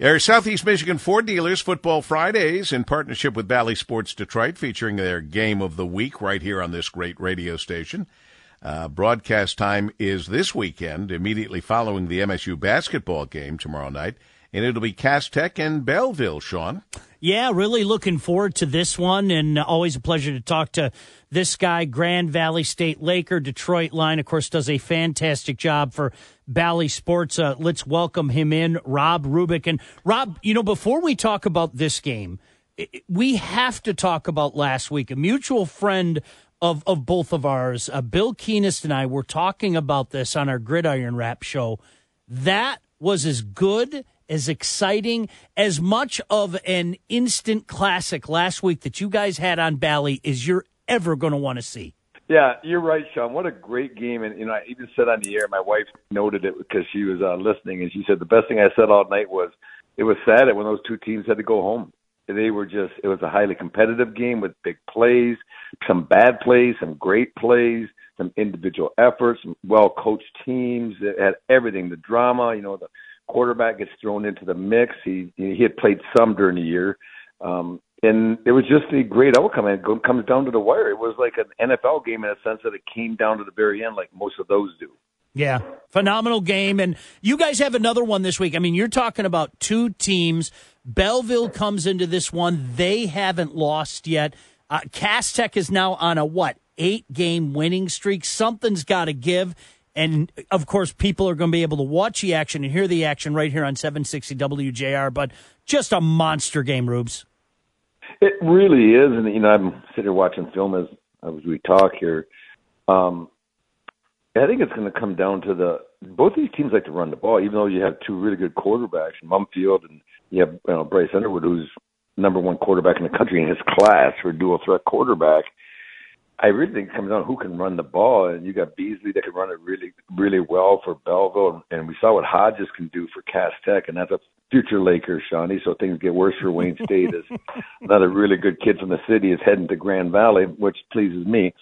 Our Southeast Michigan Ford dealers, Football Fridays, in partnership with Bally Sports Detroit, featuring their Game of the Week right here on this great radio station. Broadcast time is this weekend, immediately following the MSU basketball game tomorrow night, and it'll be Cass Tech and Belleville, Sean. Yeah, really looking forward to this one, and always a pleasure to talk to this guy, Grand Valley State Laker, Detroit line, of course, does a fantastic job for Bally Sports. Let's welcome him in, Rob Rubick. And Rob, before we talk about this game, we have to talk about last week. A mutual friend of both of ours, Bill Keenest, and I were talking about this on our Gridiron Wrap show. That was as good, as exciting, as much of an instant classic last week that you guys had on Bally as you're ever going to want to see. Yeah, you're right, Sean. What a great game. And, I even said on the air, my wife noted it because she was listening, and she said the best thing I said all night was it was sad when those two teams had to go home. It was a highly competitive game with big plays, some bad plays, some great plays, some individual efforts, some well-coached teams that had everything, the drama, the quarterback gets thrown into the mix. He had played some during the year. And it was just a great outcome. It comes down to the wire. It was like an NFL game in a sense that it came down to the very end like most of those do. Yeah, phenomenal game. And you guys have another one this week. I mean, you're talking about two teams. Belleville comes into this one. They haven't lost yet. Cass Tech is now on a, 8-game winning streak. Something's got to give. And, of course, people are going to be able to watch the action and hear the action right here on 760 WJR. But just a monster game, Rubes. It really is. And, I'm sitting here watching film as we talk here. I think it's going to come down to both these teams like to run the ball, even though you have two really good quarterbacks, Mumfield, and you have Bryce Underwood, who's number one quarterback in the country in his class for a dual threat quarterback. I really think it comes down to who can run the ball, and you got Beasley that can run it really, really well for Belleville, and we saw what Hodges can do for Cass Tech, and that's a future Lakers, Shawnee, so things get worse for Wayne State as another really good kid from the city is heading to Grand Valley, which pleases me.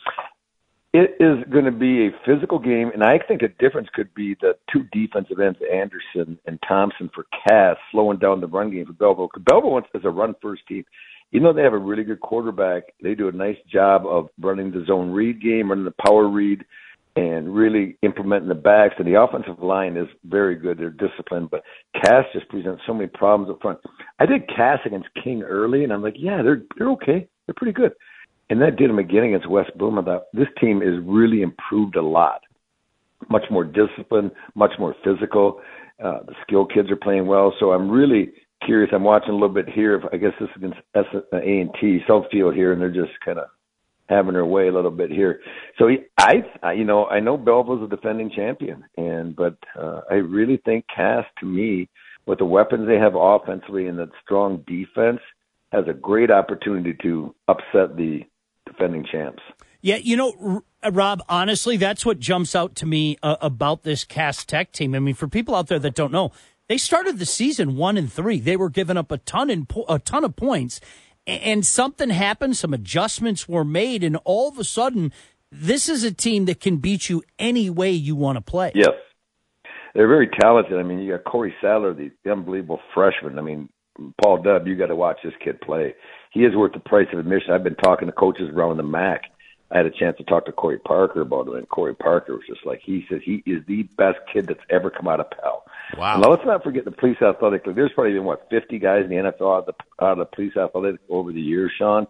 It is going to be a physical game, and I think the difference could be the two defensive ends, Anderson and Thompson for Cass, slowing down the run game for Belleville. Because Belleville is a run-first team. Even though they have a really good quarterback, they do a nice job of running the zone read game, running the power read, and really implementing the backs. And the offensive line is very good. They're disciplined. But Cass just presents so many problems up front. I did Cass against King early, and I'm like, yeah, they're okay. They're pretty good. And that did them again against West Bloom. I thought this team is really improved a lot. Much more disciplined, much more physical. The skill kids are playing well. So I'm really curious. I'm watching a little bit here. I guess this is against A&T, Southfield here, and they're just kind of having their way a little bit here. So I know Belleville's a defending champion, but I really think Cass, to me, with the weapons they have offensively and that strong defense, has a great opportunity to upset the defending champs. Yeah, Rob, honestly, that's what jumps out to me about this Cass Tech team. I mean, for people out there that don't know, they started the season 1-3. They were giving up a ton of points, and something happened. Some adjustments were made, and all of a sudden, this is a team that can beat you any way you want to play. Yes, they're very talented. I mean, you got Corey Sadler, the unbelievable freshman. I mean, Paul Dubb, you got to watch this kid play. He is worth the price of admission. I've been talking to coaches around the MAC. I had a chance to talk to Corey Parker about it, and Corey Parker was just like, he says he is the best kid that's ever come out of Pell. Wow. Now, let's not forget the police athletic. There's probably been, 50 guys in the NFL out of the police athletic over the years, Sean.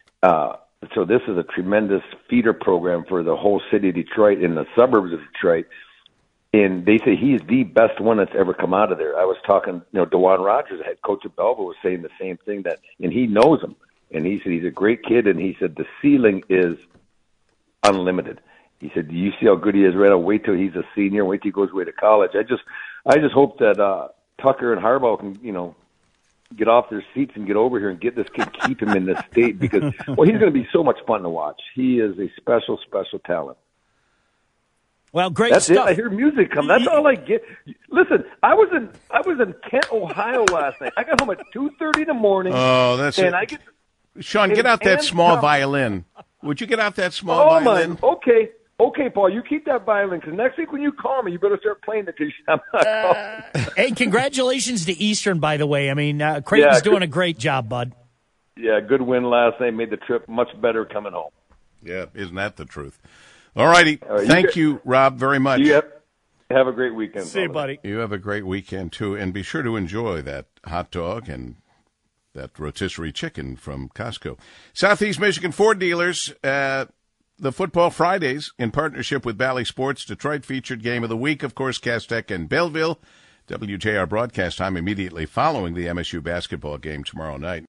So this is a tremendous feeder program for the whole city of Detroit and the suburbs of Detroit. And they say he is the best one that's ever come out of there. I was talking, DeJuan Rogers, the head coach of Belleville, was saying the same thing, and he knows him. And he said he's a great kid, and he said the ceiling is unlimited. He said, do you see how good he is right now? Wait till he's a senior. Wait till he goes away to college. I just hope that Tucker and Harbaugh can, get off their seats and get over here and get this kid, keep him in this state because, he's going to be so much fun to watch. He is a special, special talent. Well, great That's stuff. It. I hear music come. That's all I get. Listen, I was in Kent, Ohio last night. I got home at 2:30 in the morning. Oh, that's and it. Sean, get out that small violin. Would you get out that small violin? Okay. Okay, Paul, you keep that violin, because next week when you call me, you better start playing it. I'm not Hey, congratulations to Eastern, by the way. I mean, Creighton's doing a great job, bud. Yeah, good win last night. Made the trip much better coming home. Yeah, isn't that the truth? All righty. Thank you, Rob, very much. Have a great weekend. See you, buddy. You have a great weekend, too. And be sure to enjoy that hot dog and that rotisserie chicken from Costco. Southeast Michigan Ford dealers, the Football Fridays, in partnership with Bally Sports Detroit, featured game of the week, of course, Castech and Belleville. WJR broadcast time immediately following the MSU basketball game tomorrow night.